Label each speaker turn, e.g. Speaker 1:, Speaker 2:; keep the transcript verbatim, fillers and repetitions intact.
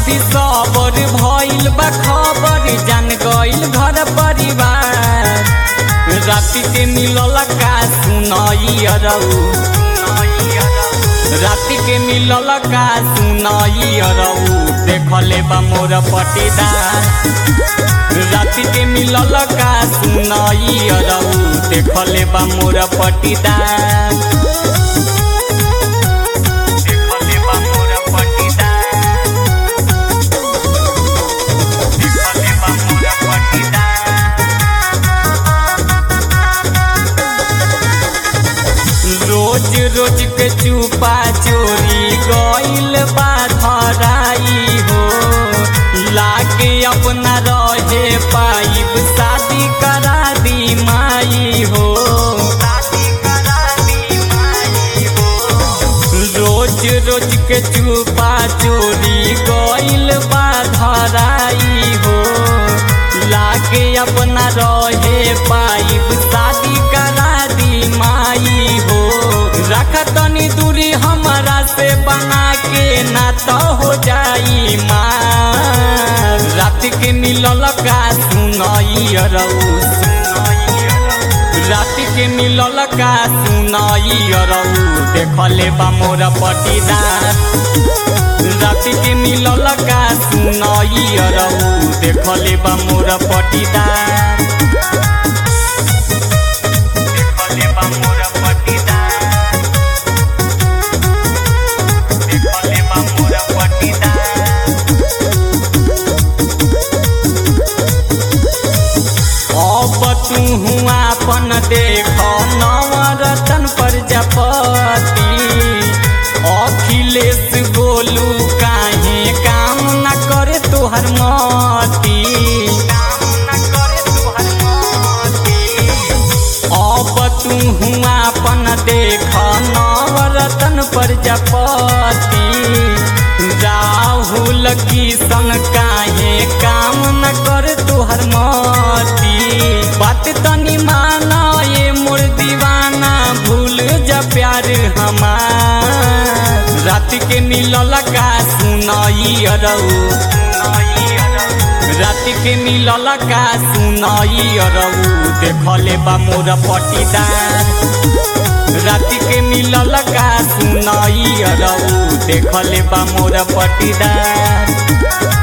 Speaker 1: सखी सबर भइल बा खबर जान गइल घर परिवार राति के मिलल का सुनाई अरऊ राति के मिलल का सुनाई अरऊ देखले बा मोर पटीदार राति के मिलल का सुनाई अरऊ देखले बा मोर पटीदार रोज रोज के चुपा चोरी गइल बा धराई हो लागे अपना रहे पाइब शादी करा दी माई हो रोज रोज के चुपा चोरी गइल बा धराई हो लागे अपना रहे पाइब शादी करा दी माई हो रख तनी दूरी हमारा से बना के ना तो हो जाई माँ रात के मिलल का सुनाई अरऊ रात के मिलल का सुनाई अरऊ देखले बा मोर पटीदार रात के मिलल का सुनाई अरऊ देखले बा मोर पटीदार तू हुआ अपन देख नवरतन प्रजापति अखिलेश गोलू काहे काम न करे तोहर मती अब तू हुआ अपन देख नवरतन प्रजापति राहुल किशन काहे काम न करे तोहर मती बात तनी माना ये मोर दीवाना भूल जा प्यार हमार रात के मिलल का सुनाई अरऊ रात के मिलल का सुनाई अरऊ देखले बा मोर पटीदार रात के मिलल का सुनाई अरऊ देखले बा मोर पटीदार।